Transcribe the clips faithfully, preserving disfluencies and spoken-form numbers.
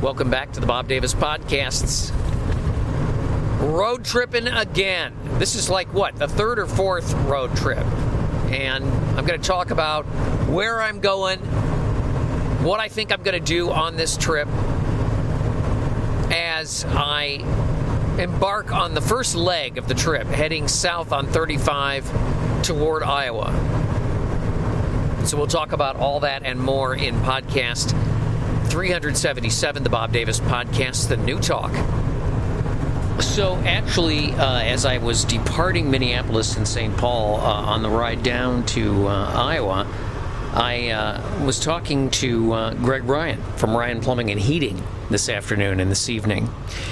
Welcome back to the Bob Davis Podcasts. Road tripping again. This is like, what, the third or fourth road trip. And I'm going to talk about where I'm going, what I think I'm going to do on this trip as I embark on the first leg of the trip, heading south on thirty-five toward Iowa. So we'll talk about all that and more in podcast three seventy-seven, the Bob Davis Podcast, the New Talk. So actually, uh, as I was departing Minneapolis and Saint Paul uh, on the ride down to uh, Iowa, I uh, was talking to uh, Greg Ryan from Ryan Plumbing and Heating this afternoon and this evening.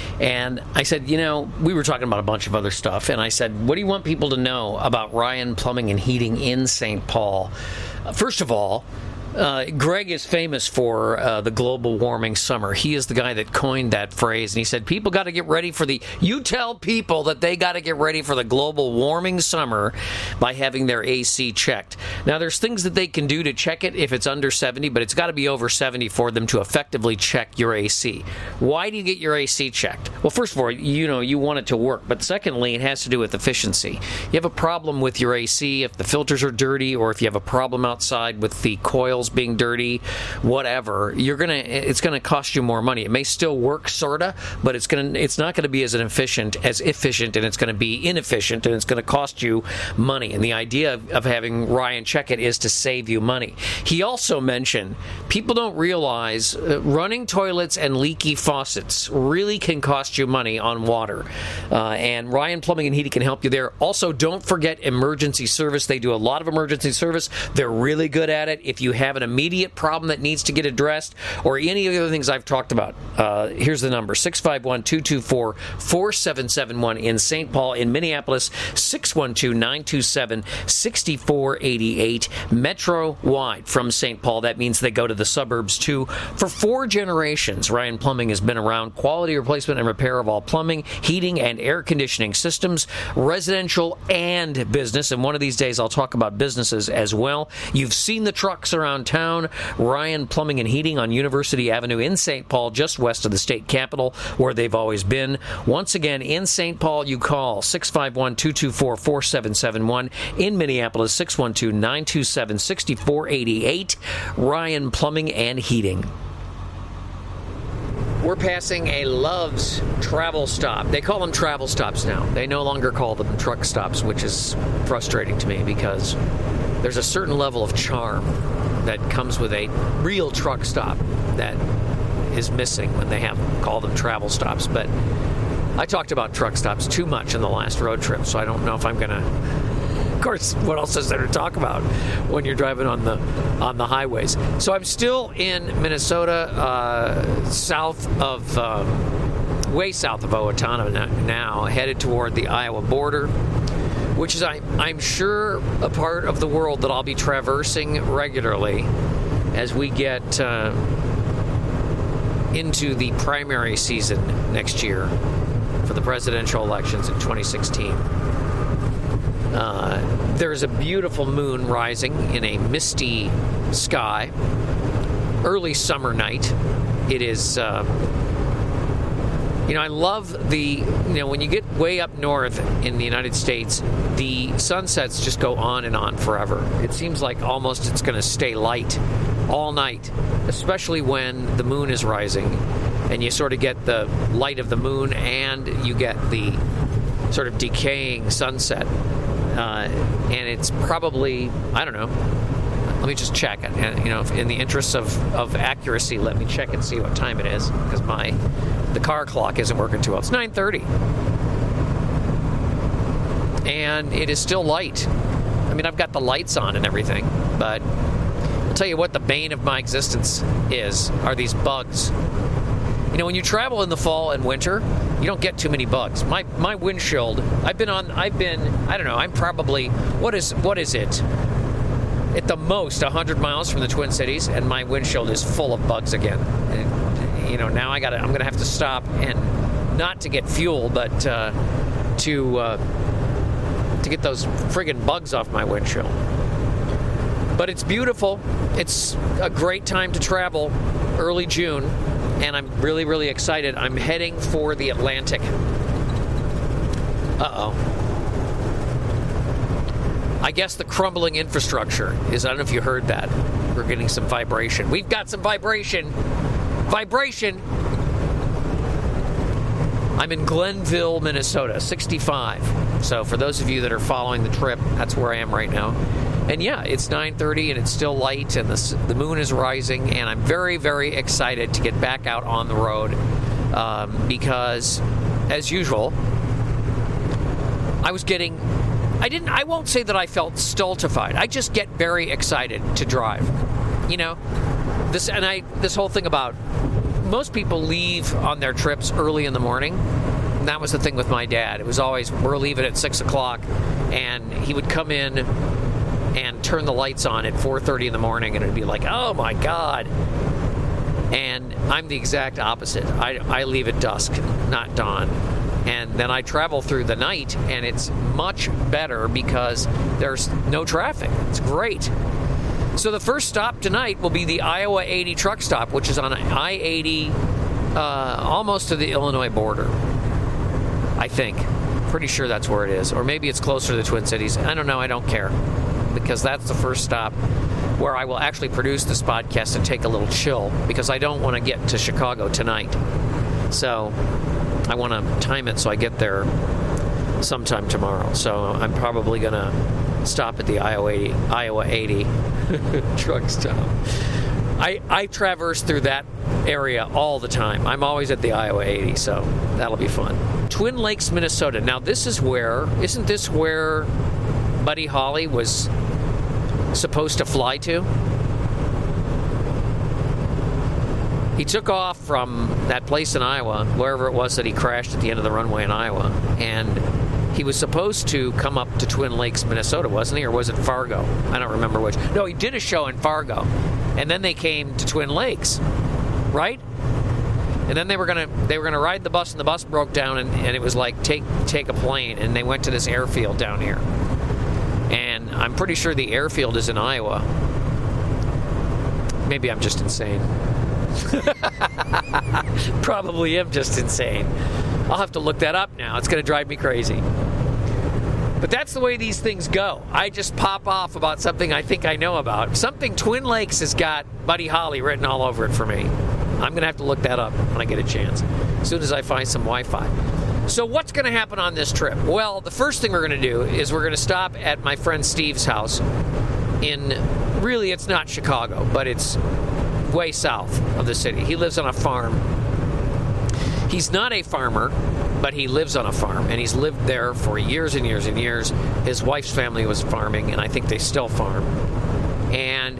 And I said, you know, we were talking about a bunch of other stuff, and I said, what do you want people to know about Ryan Plumbing and Heating in Saint Paul? Uh, first of all, Uh, Greg is famous for uh, the global warming summer. He is the guy that coined that phrase, and he said people got to get ready for the, you tell people that they got to get ready for the global warming summer by having their A C checked. Now, there's things that they can do to check it if it's under seventy, but it's got to be over seventy for them to effectively check your A C. Why do you get your A C checked? Well, first of all, you know, you want it to work, but secondly, it has to do with efficiency. You have a problem with your A C if the filters are dirty, or if you have a problem outside with the coils being dirty, whatever, you're gonna it's gonna cost you more money. It may still work sorta, but it's gonna it's not gonna be as efficient as efficient, and it's gonna be inefficient, and it's gonna cost you money. And the idea of, of having Ryan check it is to save you money. He also mentioned people don't realize uh, running toilets and leaky faucets really can cost you money on water. Uh, and Ryan Plumbing and Heating can help you there. Also, don't forget emergency service. They do a lot of emergency service. They're really good at it. If you have an immediate problem that needs to get addressed, or any of the other things I've talked about, uh, here's the number, six five one, two two four, four seven seven one in Saint Paul. In Minneapolis, six one two, nine two seven, six four eight eight, metro-wide from Saint Paul. That means they go to the suburbs, too. For four generations, Ryan Plumbing has been around quality replacement and repair of all plumbing, heating, and air conditioning systems, residential and business. And one of these days, I'll talk about businesses as well. You've seen the trucks around town. Ryan Plumbing and Heating on University Avenue in Saint Paul, just west of the state capitol, where they've always been. Once again, in Saint Paul, you call six five one, two two four, four seven seven one. In Minneapolis, six one two, nine two seven, six four eight eight. Ryan Plumbing and Heating. We're passing a Love's travel stop. They call them travel stops now. They no longer call them truck stops, which is frustrating to me because there's a certain level of charm that comes with a real truck stop that is missing when they have call them travel stops. But I talked about truck stops too much in the last road trip, so I don't know if I'm going to. Of course, what else is there to talk about when you're driving on the on the highways? So I'm still in Minnesota, uh, south of, uh, way south of Owatonna now, headed toward the Iowa border, which is, I, I'm sure, a part of the world that I'll be traversing regularly as we get uh, into the primary season next year for the presidential elections in twenty sixteen. Uh, there's a beautiful moon rising in a misty sky. Early summer night. It is... Uh, You know, I love the, you know, when you get way up north in the United States, the sunsets just go on and on forever. It seems like almost it's going to stay light all night, especially when the moon is rising and you sort of get the light of the moon and you get the sort of decaying sunset. Uh, and it's probably, I don't know, let me just check it. And, you know, in the interest of, of accuracy, let me check and see what time it is, because my the car clock isn't working too well. It's nine thirty. And it is still light. I mean, I've got the lights on and everything, but I'll tell you what the bane of my existence is, are these bugs. You know, when you travel in the fall and winter, you don't get too many bugs. My my windshield, I've been on, I've been, I don't know, I'm probably, what is what is it? At the most, one hundred miles from the Twin Cities, and my windshield is full of bugs again. And, you know, now I gotta, I'm going to have to stop, and not to get fuel, but uh, to uh, to get those friggin' bugs off my windshield. But it's beautiful. It's a great time to travel, early June, and I'm really, really excited. I'm heading for the Atlantic. Uh-oh. I guess the crumbling infrastructure is, I don't know if you heard that. We're getting some vibration. We've got some vibration. Vibration. I'm in Glenville, Minnesota, sixty-five. So for those of you that are following the trip, that's where I am right now. And yeah, it's nine thirty and it's still light and the, the moon is rising, and I'm very, very excited to get back out on the road um, because, as usual, I was getting... I didn't. I won't say that I felt stultified. I just get very excited to drive. You know, this and I. This whole thing about most people leave on their trips early in the morning. And that was the thing with my dad. It was always we're leaving at six o'clock, and he would come in and turn the lights on at four thirty in the morning, and it'd be like, oh my God. And I'm the exact opposite. I I leave at dusk, not dawn. And then I travel through the night, and it's much better because there's no traffic. It's great. So the first stop tonight will be the Iowa eighty truck stop, which is on I eighty, uh, almost to the Illinois border, I think. Pretty sure that's where it is. Or maybe it's closer to the Twin Cities. I don't know. I don't care. Because that's the first stop where I will actually produce this podcast and take a little chill, because I don't want to get to Chicago tonight. So... I want to time it so I get there sometime tomorrow. So I'm probably going to stop at the Iowa eighty, Iowa eighty truck stop. I, I traverse through that area all the time. I'm always at the Iowa eighty, so that'll be fun. Twin Lakes, Minnesota. Now, this is where, isn't this where Buddy Holly was supposed to fly to? He took off from that place in Iowa, wherever it was that he crashed at the end of the runway in Iowa, and he was supposed to come up to Twin Lakes, Minnesota, wasn't he? Or was it Fargo? I don't remember which. No, he did a show in Fargo, and then they came to Twin Lakes, right? And then they were gonna they were gonna ride the bus, and the bus broke down, and, and it was like take take a plane, and they went to this airfield down here, and I'm pretty sure the airfield is in Iowa. Maybe I'm just insane. Probably am just insane. I'll have to look that up now. It's going to drive me crazy. But that's the way these things go. I just pop off about something I think I know about. Something Twin Lakes has got Buddy Holly written all over it for me. I'm going to have to look that up when I get a chance, as soon as I find some Wi-Fi. So what's going to happen on this trip? Well, the first thing we're going to do is we're going to stop at my friend Steve's house in, really, it's not Chicago, but it's way south of the city. He lives on a farm. He's not a farmer, but he lives on a farm, and he's lived there for years and years and years. His wife's family was farming, and I think they still farm. And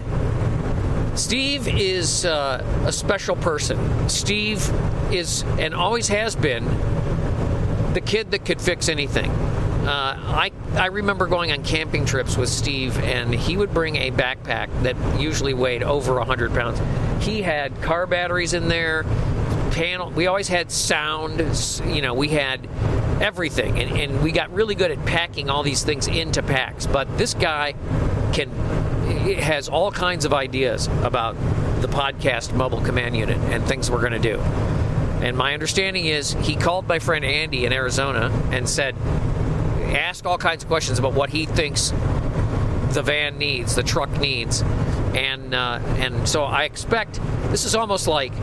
Steve is uh, a special person. Steve is, and always has been, the kid that could fix anything. Uh, I I remember going on camping trips with Steve, and he would bring a backpack that usually weighed over one hundred pounds. He had car batteries in there, panel. We always had sound. You know, we had everything, and, and we got really good at packing all these things into packs. But this guy can has all kinds of ideas about the podcast mobile command unit and things we're going to do. And my understanding is he called my friend Andy in Arizona and said, ask all kinds of questions about what he thinks the van needs, the truck needs, and uh, and so I expect this is almost like,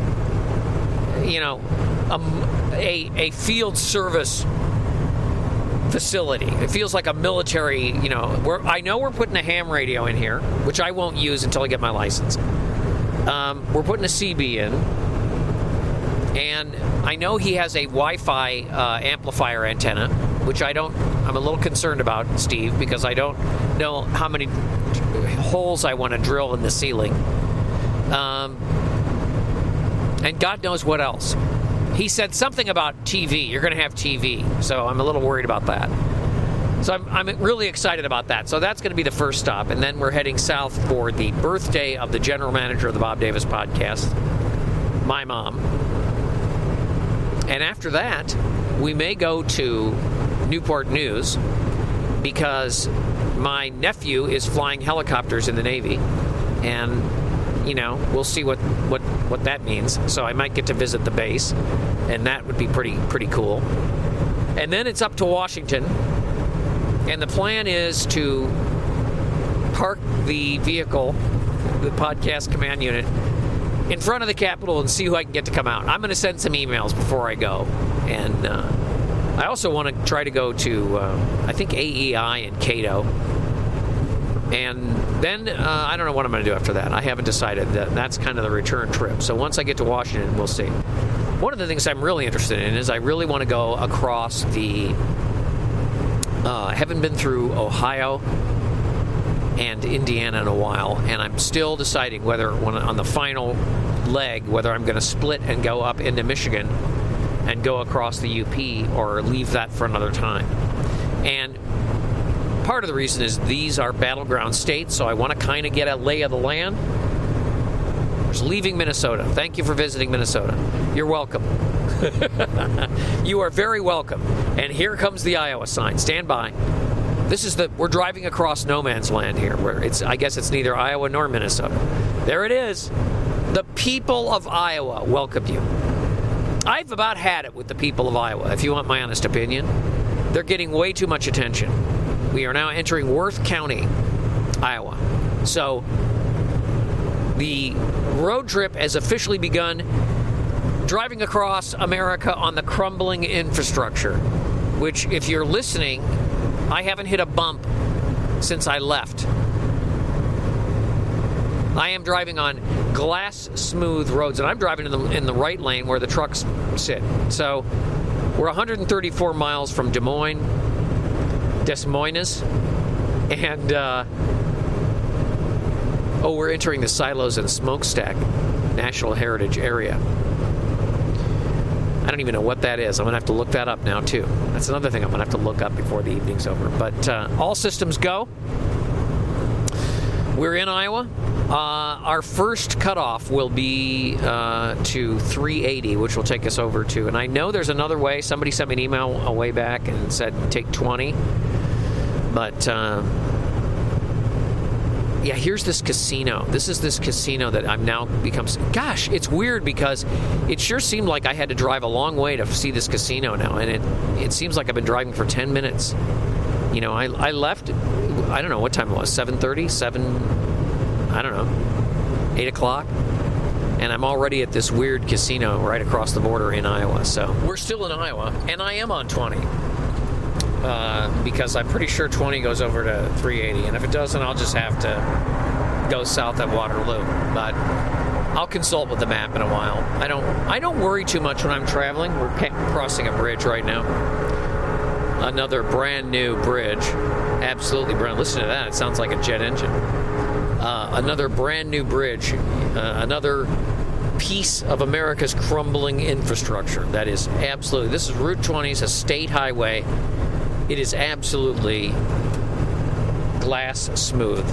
you know, a, a, a field service facility. It feels like a military, you know, we're, I know we're putting a ham radio in here, which I won't use until I get my license. Um, we're putting a C B in. And I know he has a Wi-Fi uh, amplifier antenna, which I don't, I'm a little concerned about, Steve, because I don't know how many holes I want to drill in the ceiling. Um, and God knows what else. He said something about T V. You're going to have T V. So I'm a little worried about that. So I'm, I'm really excited about that. So that's going to be the first stop. And then we're heading south for the birthday of the general manager of the Bob Davis podcast, my mom. And after that, we may go to Newport News because my nephew is flying helicopters in the Navy. And you know, we'll see what, what, what that means. So I might get to visit the base, and that would be pretty pretty cool. And then it's up to Washington, and the plan is to park the vehicle, the podcast command unit, in front of the Capitol and see who I can get to come out. I'm going to send some emails before I go, and uh, I also want to try to go to, uh, I think, A E I in Cato. And then, uh, I don't know what I'm going to do after that. I haven't decided. That That's kind of the return trip. So once I get to Washington, we'll see. One of the things I'm really interested in is I really want to go across the, uh, I haven't been through Ohio and Indiana in a while, and I'm still deciding whether, when, on the final leg, whether I'm going to split and go up into Michigan and go across the U P or leave that for another time. And part of the reason is these are battleground states, so I want to kind of get a lay of the land. There's leaving Minnesota. Thank you for visiting Minnesota. You're welcome. You are very welcome. And here comes the Iowa sign. Stand by. This is the, we're driving across no man's land here, where it's, I guess it's neither Iowa nor Minnesota. There it is. The people of Iowa welcome you. I've about had it with the people of Iowa, if you want my honest opinion. They're getting way too much attention. We are now entering Worth County, Iowa. So the road trip has officially begun, driving across America on the crumbling infrastructure, which, if you're listening, I haven't hit a bump since I left. I am driving on glass smooth roads, and I'm driving in the, in the right lane where the trucks sit. So we're one hundred thirty-four miles from Des Moines, Des Moines, and uh, oh, we're entering the Silos and Smokestack National Heritage Area. I don't even know what that is. I'm going to have to look that up now, too. That's another thing I'm going to have to look up before the evening's over. But uh, all systems go. We're in Iowa. Uh, our first cutoff will be uh, to three eighty, which will take us over to, and I know there's another way. Somebody sent me an email a way back and said take twenty. But, uh, yeah, here's this casino. This is this casino that I'm now become... Gosh, it's weird because it sure seemed like I had to drive a long way to see this casino now, and it, it seems like I've been driving for ten minutes. You know, I, I left, I don't know what time it was, seven thirty, seven, I don't know, eight o'clock, and I'm already at this weird casino right across the border in Iowa. So we're still in Iowa, and I am on twenty. Uh, because I'm pretty sure twenty goes over to three eighty, and if it doesn't, I'll just have to go south at Waterloo. But I'll consult with the map in a while. I don't I don't worry too much when I'm traveling. We're crossing a bridge right now. Another brand new bridge. Absolutely brand. Listen to that. It sounds like a jet engine. Uh, another brand new bridge. Uh, another piece of America's crumbling infrastructure. That is absolutely... This is Route twenty. It's a state highway. It is absolutely glass smooth.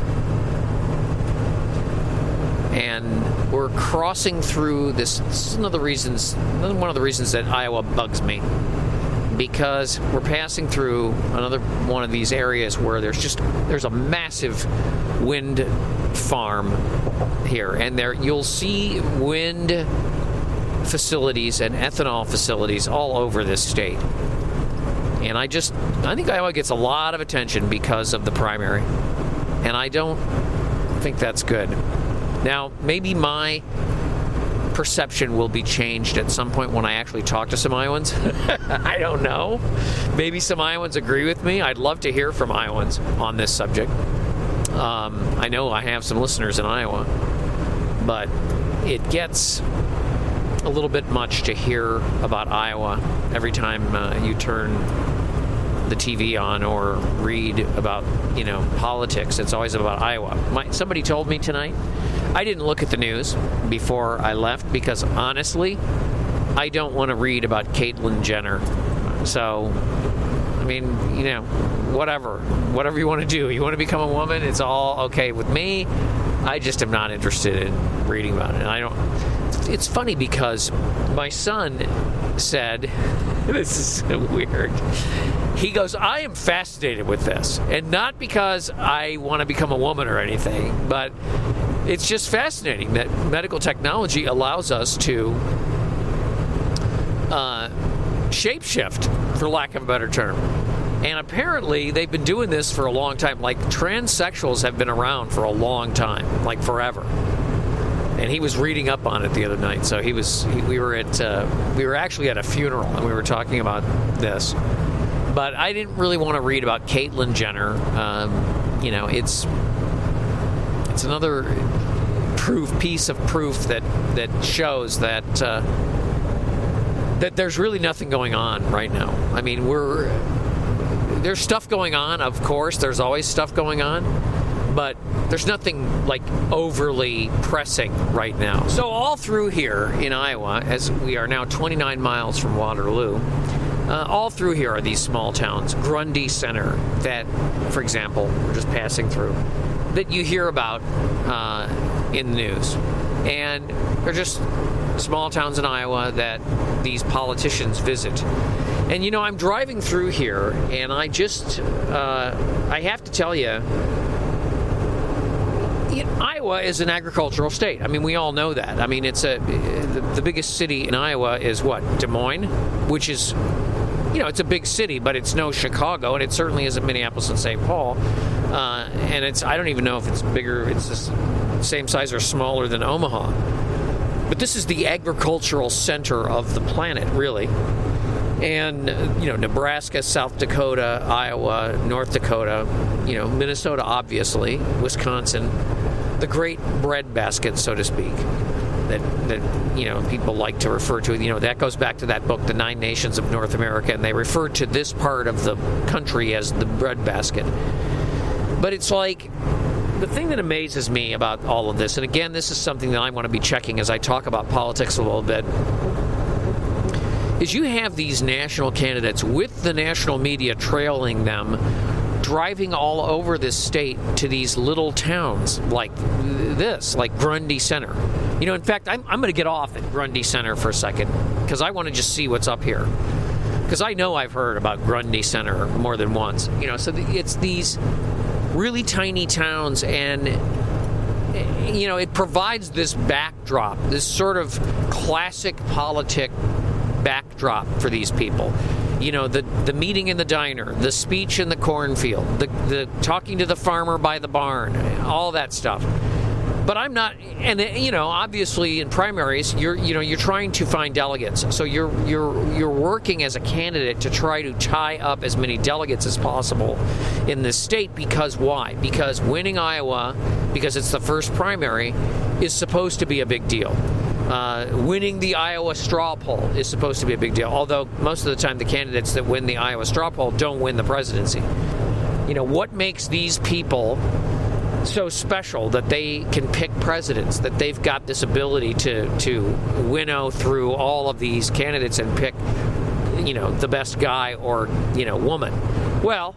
And we're crossing through this. This is one of the reasons, one of the reasons that Iowa bugs me. Because we're passing through another one of these areas where there's just, there's a massive wind farm here. And there you'll see wind facilities and ethanol facilities all over this state. And I just, I think Iowa gets a lot of attention because of the primary. And I don't think that's good. Now, maybe my perception will be changed at some point when I actually talk to some Iowans. I don't know. Maybe some Iowans agree with me. I'd love to hear from Iowans on this subject. Um, I know I have some listeners in Iowa. But it gets a little bit much to hear about Iowa every time uh, you turn the T V on or read about, you know, politics. It's always about Iowa. My, somebody told me tonight, I didn't look at the news before I left because, honestly, I don't want to read about Caitlyn Jenner. So, I mean, you know, whatever. Whatever you want to do. You want to become a woman, it's all okay with me. I just am not interested in reading about it. And I don't... It's funny because my son said, this is so weird. He goes, I am fascinated with this. And not because I want to become a woman or anything, but it's just fascinating that medical technology allows us to uh, shapeshift, for lack of a better term. And apparently they've been doing this for a long time. Like, transsexuals have been around for a long time, like forever. And he was reading up on it the other night. So he was, he, we were at, uh, we were actually at a funeral, and we were talking about this. But I didn't really want to read about Caitlyn Jenner. Um, you know, it's it's another proof, piece of proof that that shows that uh, that there's really nothing going on right now. I mean, we're there's stuff going on, of course. There's always stuff going on, but there's nothing like overly pressing right now. So all through here in Iowa, as we are now twenty-nine miles from Waterloo, uh, all through here are these small towns. Grundy Center, that, for example, we're just passing through, that you hear about uh, in the news. And they're just small towns in Iowa that these politicians visit. And, you know, I'm driving through here, and I just, uh, I have to tell you, Iowa is an agricultural state. I mean, we all know that. I mean, it's a the, the biggest city in Iowa is what? Des Moines, which is, you know, it's a big city, but it's no Chicago, and it certainly isn't Minneapolis and Saint Paul. Uh, and it's, I don't even know if it's bigger, it's the same size or smaller than Omaha. But this is the agricultural center of the planet, really. And, you know, Nebraska, South Dakota, Iowa, North Dakota, you know, Minnesota, obviously, Wisconsin, the great breadbasket, so to speak, that, that, you know, people like to refer to. You know, that goes back to that book, The Nine Nations of North America, and they refer to this part of the country as the breadbasket. But it's like, the thing that amazes me about all of this, and again, this is something that I want to be checking as I talk about politics a little bit, is you have these national candidates with the national media trailing them, driving all over this state to these little towns like this, like Grundy Center. You know, in fact, I'm, I'm going to get off at Grundy Center for a second because I want to just see what's up here. Because I know I've heard about Grundy Center more than once. You know, so it's these really tiny towns, and you know, it provides this backdrop, this sort of classic politic backdrop for these people. You know, the the meeting in the diner, the speech in the cornfield, the the talking to the farmer by the barn, all that stuff. But I'm not, and you know, obviously in primaries, you're you know you're trying to find delegates, so you're you're you're working as a candidate to try to tie up as many delegates as possible in this state. Because why? Because winning Iowa, because it's the first primary, is supposed to be a big deal. Uh, winning the Iowa straw poll is supposed to be a big deal, although most of the time the candidates that win the Iowa straw poll don't win the presidency. You know, what makes these people so special that they can pick presidents, that they've got this ability to, to winnow through all of these candidates and pick, you know, the best guy or, you know, woman? Well,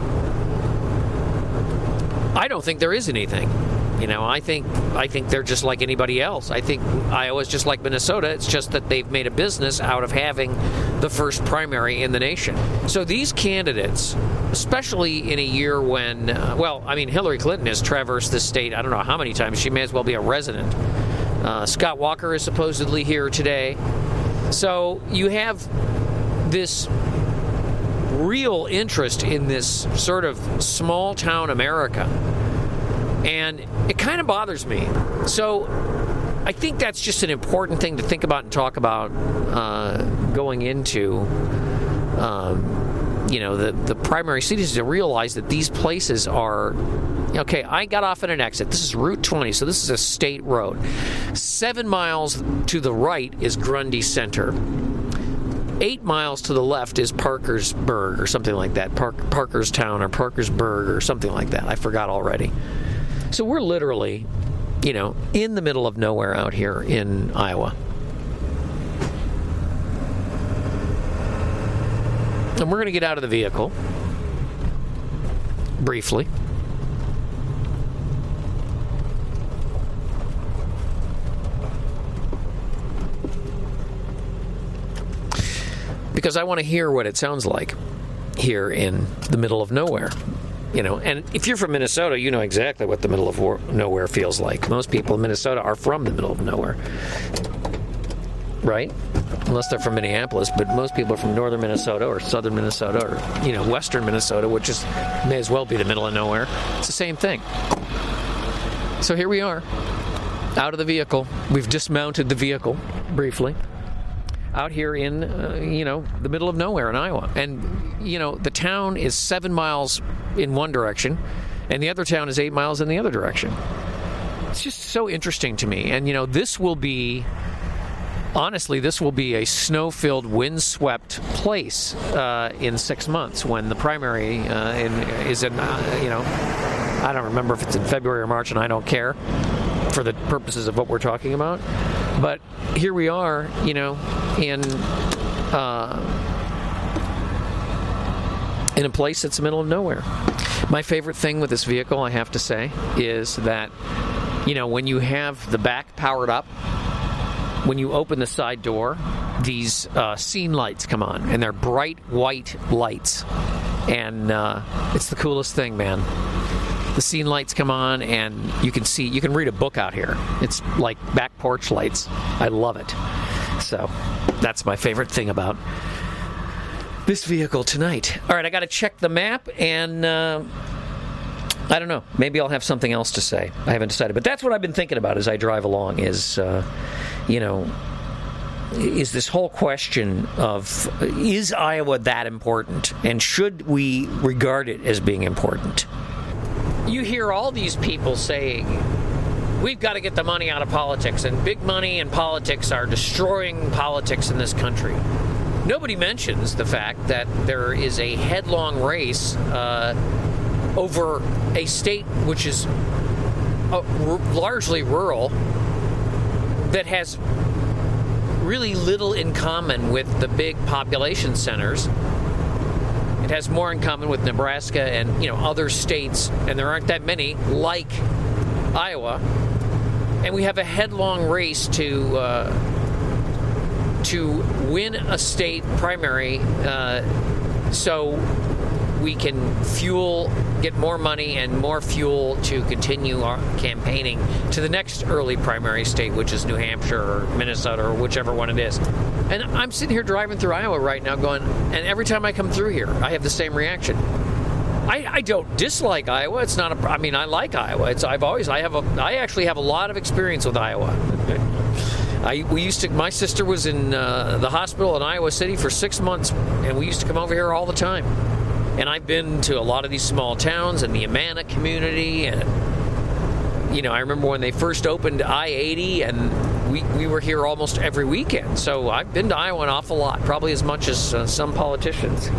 I don't think there is anything. You know, I think I think they're just like anybody else. I think Iowa's just like Minnesota. It's just that they've made a business out of having the first primary in the nation. So these candidates, especially in a year when, uh, well, I mean, Hillary Clinton has traversed this state I don't know how many times. She may as well be a resident. Uh, Scott Walker is supposedly here today. So you have this real interest in this sort of small town America. And it kind of bothers me. So I think that's just an important thing to think about and talk about uh, going into, um, you know, the, the primary cities, to realize that these places are, okay, I got off at an exit. This is Route twenty, so this is a state road. Seven miles to the right is Grundy Center. Eight miles to the left is Parkersburg or something like that. Park, Parkerstown or Parkersburg or something like that. I forgot already. So we're literally, you know, in the middle of nowhere out here in Iowa. And we're going to get out of the vehicle briefly. Because I want to hear what it sounds like here in the middle of nowhere. You know, and if you're from Minnesota, you know exactly what the middle of war- nowhere feels like. Most people in Minnesota are from the middle of nowhere, right? Unless they're from Minneapolis, but most people are from northern Minnesota or southern Minnesota or, you know, western Minnesota, which is may as well be the middle of nowhere. It's the same thing. So here we are, out of the vehicle. We've dismounted the vehicle briefly. Out here in, uh, you know, the middle of nowhere in Iowa. And, you know, the town is seven miles in one direction, and the other town is eight miles in the other direction. It's just so interesting to me. And, you know, this will be, honestly, this will be a snow-filled, wind-swept place uh, in six months when the primary uh, in, is in, uh, you know, I don't remember if it's in February or March, and I don't care for the purposes of what we're talking about. But here we are, you know, in uh, in a place that's the middle of nowhere. My favorite thing with this vehicle, I have to say, is that, you know, when you have the back powered up, when you open the side door, these uh, scene lights come on, and they're bright white lights. And uh, it's the coolest thing, man. The scene lights come on, and you can see, you can read a book out here. It's like back porch lights. I love it. So that's my favorite thing about this vehicle tonight. All right, I got to check the map, and uh, I don't know. Maybe I'll have something else to say. I haven't decided, but that's what I've been thinking about as I drive along. Is uh, you know, is this whole question of, is Iowa that important, and should we regard it as being important? You hear all these people saying, we've got to get the money out of politics, and big money and politics are destroying politics in this country. Nobody mentions the fact that there is a headlong race uh, over a state which is uh, r- largely rural that has really little in common with the big population centers. It has more in common with Nebraska and, you know, other states, and there aren't that many like Iowa. And we have a headlong race to uh, to win a state primary, uh, so we can fuel, get more money and more fuel to continue our campaigning to the next early primary state, which is New Hampshire or Minnesota or whichever one it is. And I'm sitting here driving through Iowa right now going, and every time I come through here, I have the same reaction. I, I don't dislike Iowa. It's not a, I mean, I like Iowa. It's, I've always, I have a, I actually have a lot of experience with Iowa. I, we used to, my sister was in uh, the hospital in Iowa City for six months, and we used to come over here all the time. And I've been to a lot of these small towns and the Amana community, and, you know, I remember when they first opened I eighty, and we, we were here almost every weekend. So I've been to Iowa an awful lot, probably as much as uh, some politicians.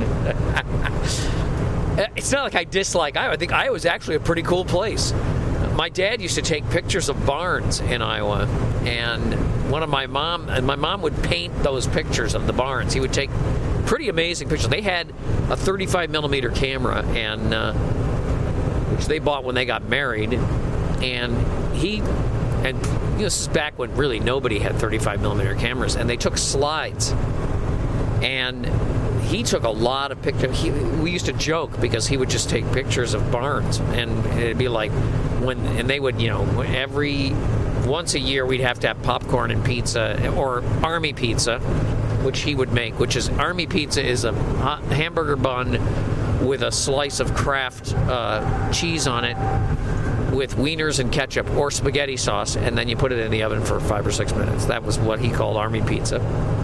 It's not like I dislike Iowa. I think Iowa's actually a pretty cool place. My dad used to take pictures of barns in Iowa, and one of my mom and my mom would paint those pictures of the barns. He would take pretty amazing pictures. They had a thirty-five millimeter camera, and uh, which they bought when they got married, and he and you know, this is back when really nobody had thirty-five millimeter cameras, and they took slides, and he took a lot of pictures. He, we used to joke because he would just take pictures of barns, and it'd be like when, and they would, you know, every once a year we'd have to have popcorn and pizza, or army pizza, which he would make, which is, army pizza is a hot hamburger bun with a slice of Kraft uh, cheese on it with wieners and ketchup or spaghetti sauce, and then you put it in the oven for five or six minutes. That was what he called army pizza.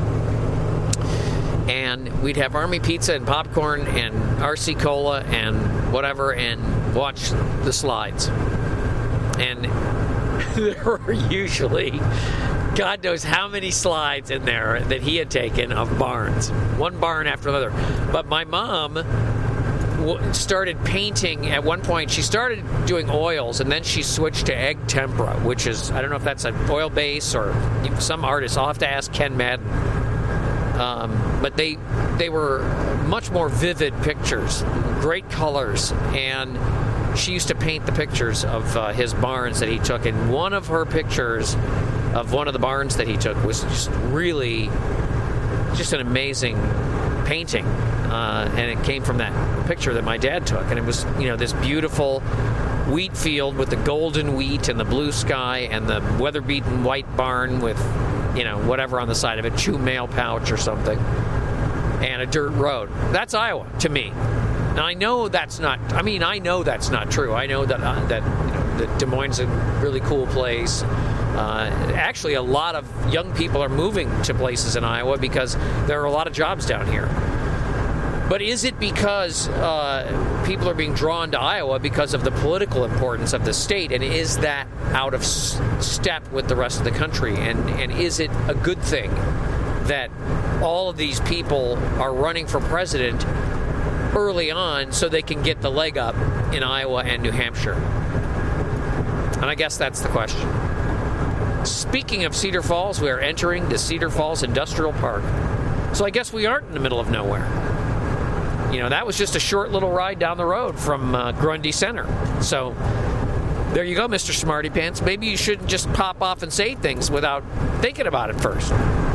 And we'd have army pizza and popcorn and R C Cola and whatever, and watch the slides. And there were usually God knows how many slides in there that he had taken of barns, one barn after another. But my mom w- started painting at one point. She started doing oils, and then she switched to egg tempera, which is, I don't know if that's an oil base or some artist. I'll have to ask Ken Madden. Um, but they they were much more vivid pictures, great colors, and she used to paint the pictures of uh, his barns that he took. And one of her pictures of one of the barns that he took was just really just an amazing painting. uh, and it came from that picture that my dad took. And it was, you know, this beautiful wheat field with the golden wheat and the blue sky and the weather-beaten white barn with, you know, whatever on the side of it, chew mail pouch or something, and a dirt road. That's Iowa to me. Now, I know that's not, I mean, I know that's not true. I know that, uh, that, you know, that Des Moines is a really cool place. Uh, actually, a lot of young people are moving to places in Iowa because there are a lot of jobs down here. But is it because uh, people are being drawn to Iowa because of the political importance of the state? And is that out of s- step with the rest of the country? And, and is it a good thing that all of these people are running for president early on so they can get the leg up in Iowa and New Hampshire? And I guess that's the question. Speaking of Cedar Falls, we are entering the Cedar Falls Industrial Park. So I guess we aren't in the middle of nowhere. You know, that was just a short little ride down the road from uh, Grundy Center. So there you go, Mister Smarty Pants. Maybe you shouldn't just pop off and say things without thinking about it first.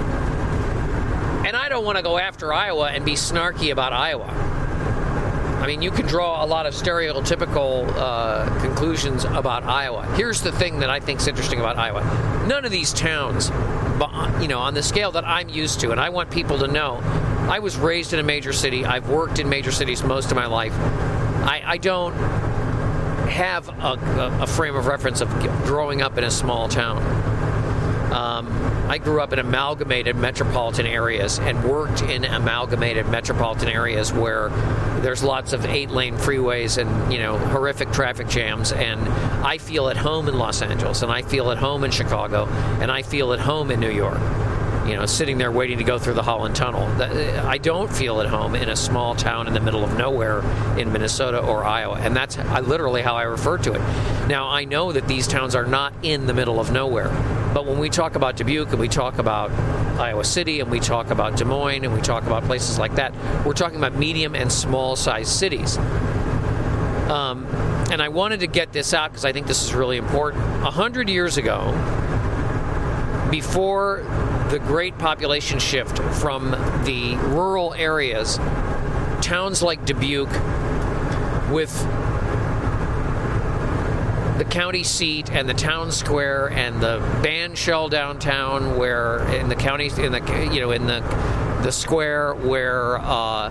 And I don't want to go after Iowa and be snarky about Iowa. I mean, you can draw a lot of stereotypical uh, conclusions about Iowa. Here's the thing that I think is interesting about Iowa. None of these towns, you know, on the scale that I'm used to, and I want people to know, I was raised in a major city. I've worked in major cities most of my life. I, I don't have a, a frame of reference of growing up in a small town. Um, I grew up in amalgamated metropolitan areas and worked in amalgamated metropolitan areas where there's lots of eight-lane freeways and, you know, horrific traffic jams. And I feel at home in Los Angeles, and I feel at home in Chicago, and I feel at home in New York. You know, sitting there waiting to go through the Holland Tunnel. I don't feel at home in a small town in the middle of nowhere in Minnesota or Iowa, and that's literally how I refer to it. Now, I know that these towns are not in the middle of nowhere, but when we talk about Dubuque and we talk about Iowa City and we talk about Des Moines and we talk about places like that, we're talking about medium and small-sized cities. Um, and I wanted to get this out because I think this is really important. A hundred years ago, before the great population shift from the rural areas, towns like Dubuque, with the county seat and the town square and the band shell downtown, where in the county, in the you know in the the square where uh,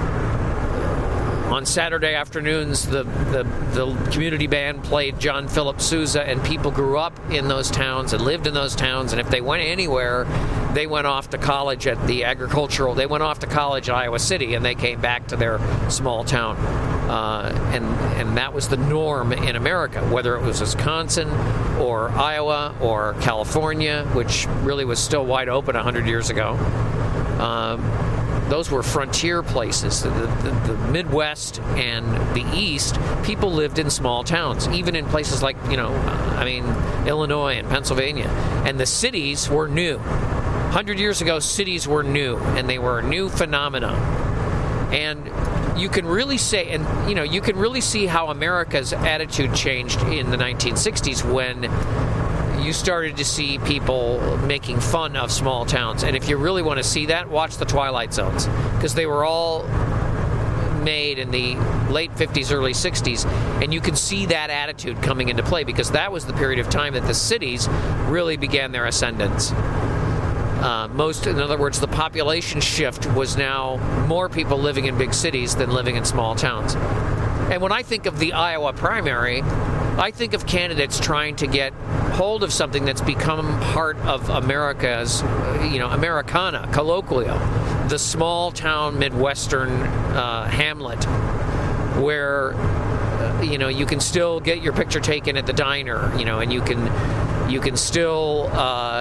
on Saturday afternoons the, the the community band played John Philip Sousa, and people grew up in those towns and lived in those towns, and if they went anywhere, they went off to college at the agricultural, they went off to college at Iowa City, and they came back to their small town. Uh, and and that was the norm in America, whether it was Wisconsin or Iowa or California, which really was still wide open one hundred years ago. Um, those were frontier places. The, the, the Midwest and the East, people lived in small towns, even in places like, you know, I mean, Illinois and Pennsylvania. And the cities were new. one hundred years ago, cities were new, and they were a new phenomena. And you can really say, and you know, you can really see how America's attitude changed in the nineteen sixties when you started to see people making fun of small towns. And if you really want to see that, watch the Twilight Zones, because they were all made in the late fifties, early sixties, and you can see that attitude coming into play, because that was the period of time that the cities really began their ascendance. Uh, most, in other words, the population shift was now more people living in big cities than living in small towns. And when I think of the Iowa primary, I think of candidates trying to get hold of something that's become part of America's, you know, Americana, colloquial, the small town Midwestern uh, hamlet, where, uh, you know, you can still get your picture taken at the diner, you know, and you can, you can still, uh,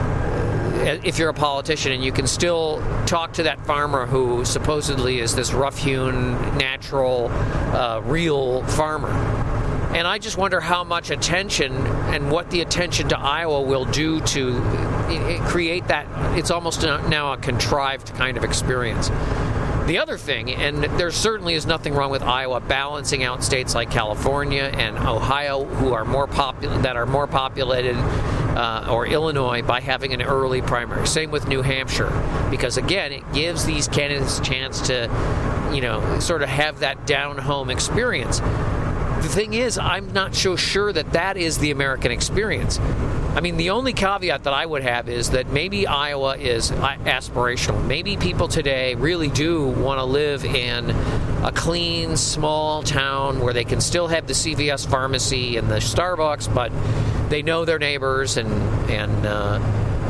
if you're a politician, and you can still talk to that farmer who supposedly is this rough-hewn, natural, uh, real farmer. And I just wonder how much attention and what the attention to Iowa will do to create that. It's almost now a contrived kind of experience. The other thing, and there certainly is nothing wrong with Iowa balancing out states like California and Ohio, who are more popul- that are more populated, uh, or Illinois by having an early primary. Same with New Hampshire, because again, it gives these candidates a chance to, you know, sort of have that down-home experience. The thing is, I'm not so sure that that is the American experience. I mean, the only caveat that I would have is that maybe Iowa is aspirational. Maybe people today really do want to live in a clean, small town where they can still have the C V S pharmacy and the Starbucks, but they know their neighbors, and and uh,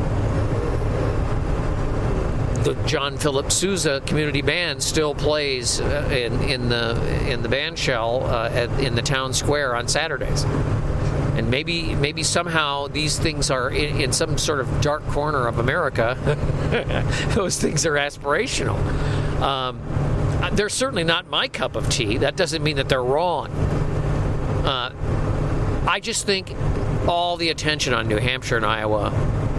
the John Philip Sousa Community Band still plays uh, in in the in the band shell uh, at, in the town square on Saturdays. And maybe maybe somehow these things are in, in some sort of dark corner of America. Those things are aspirational. Um, they're certainly not my cup of tea. That doesn't mean that they're wrong. Uh, I just think all the attention on New Hampshire and Iowa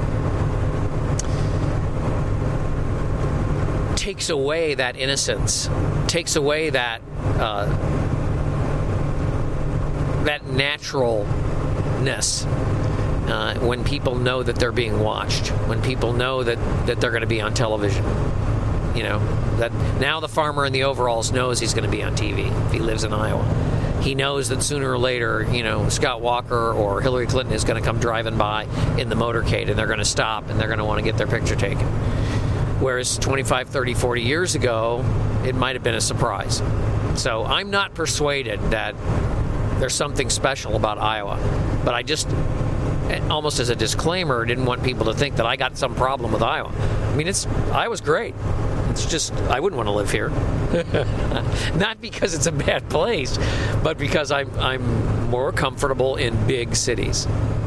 takes away that innocence, takes away that uh, that naturalness. Uh, when people know that they're being watched, when people know that, that they're going to be on television, you know, that now the farmer in the overalls knows he's going to be on T V if he lives in Iowa. He knows that sooner or later, you know, Scott Walker or Hillary Clinton is going to come driving by in the motorcade, and they're going to stop and they're going to want to get their picture taken. Whereas twenty-five, thirty, forty years ago, it might have been a surprise. So I'm not persuaded that there's something special about Iowa. But I just, almost as a disclaimer, didn't want people to think that I got some problem with Iowa. I mean, it's Iowa's great. It's just, I wouldn't want to live here. Not because it's a bad place, but because I'm, I'm more comfortable in big cities.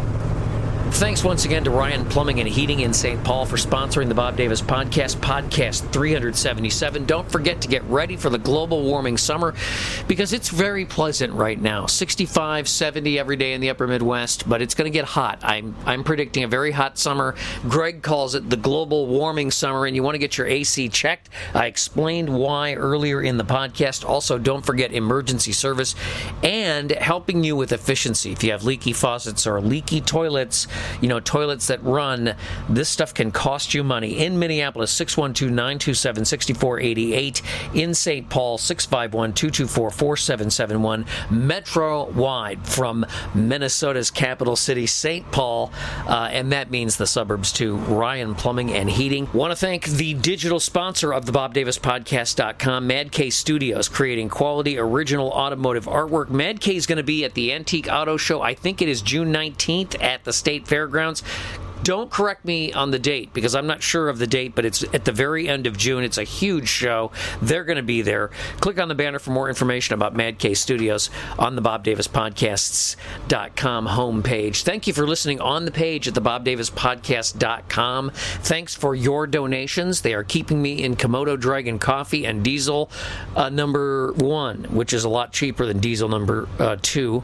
Thanks once again to Ryan Plumbing and Heating in Saint Paul for sponsoring the Bob Davis Podcast, Podcast three seventy-seven. Don't forget to get ready for the global warming summer, because it's very pleasant right now. sixty-five, seventy every day in the upper Midwest, but it's going to get hot. I'm I'm predicting a very hot summer. Greg calls it the global warming summer, and you want to get your A C checked. I explained why earlier in the podcast. Also, don't forget emergency service and helping you with efficiency. If you have leaky faucets or leaky toilets, you know, toilets that run, this stuff can cost you money. In Minneapolis, six one two, nine two seven, six four eight eight. In Saint Paul, six five one, two two four, four seven seven one. Metro-wide from Minnesota's capital city, Saint Paul, uh, and that means the suburbs too. Ryan Plumbing and Heating. Want to thank the digital sponsor of the Bob Davis Podcast dot com, Mad K Studios, creating quality original automotive artwork. Mad K is going to be at the Antique Auto Show. I think it is June nineteenth at the State Fairgrounds. Don't correct me on the date, because I'm not sure of the date, but it's at the very end of June. It's a huge show. They're going to be there. Click on the banner for more information about Mad K Studios on the Bob Davis Podcasts dot com homepage. Thank you for listening on the page at the Bob Davis Podcast dot com. Thanks for your donations. They are keeping me in Komodo Dragon coffee and diesel uh, number one, which is a lot cheaper than diesel number uh, two,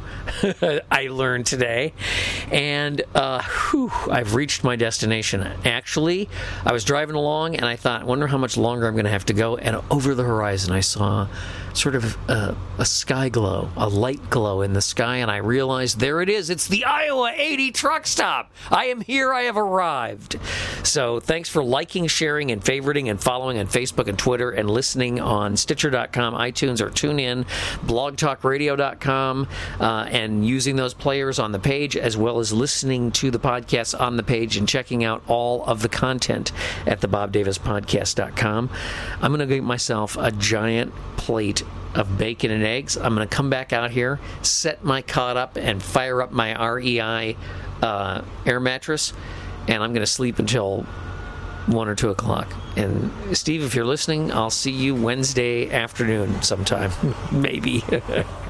I learned today. And uh, whew, I've reached my destination. Actually, I was driving along and I thought, I wonder how much longer I'm going to have to go. And over the horizon, I saw sort of a, a sky glow, a light glow in the sky, and I realized there it is. It's the Iowa eighty truck stop. I am here. I have arrived. So thanks for liking, sharing, and favoriting and following on Facebook and Twitter, and listening on Stitcher dot com, iTunes, or TuneIn, blog talk radio dot com, uh, and using those players on the page, as well as listening to the podcast on the page and checking out all of the content at the Bob Davis Podcast dot com. I'm going to get myself a giant plate of bacon and eggs. I'm going to come back out here, set my cot up, and fire up my R E I uh, air mattress, and I'm going to sleep until one or two o'clock. And Steve, if you're listening, I'll see you Wednesday afternoon sometime, maybe.